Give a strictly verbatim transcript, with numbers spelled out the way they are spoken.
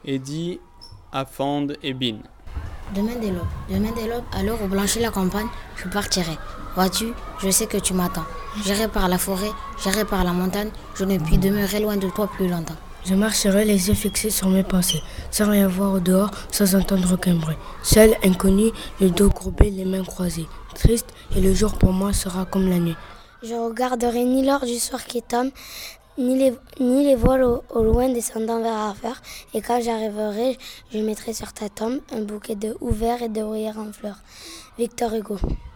et dit à Fand et Bin. Demain dès l'aube, demain dès l'aube, à l'heure où blanchit la campagne, je partirai. Vois-tu, je sais que tu m'attends. J'irai par la forêt, j'irai par la montagne, je ne puis demeurer loin de toi plus longtemps. Je marcherai les yeux fixés sur mes pensées, sans rien voir au dehors, sans entendre aucun bruit. Seul, inconnu, le dos courbé, les mains croisées. Triste, et le jour pour moi sera comme la nuit. Je regarderai ni l'heure du soir qui tombe, ni les, ni les voiles au, au loin descendant vers Arthur. Et quand j'arriverai, je mettrai sur ta tombe un bouquet de houverts et de bruyères en fleurs. Victor Hugo.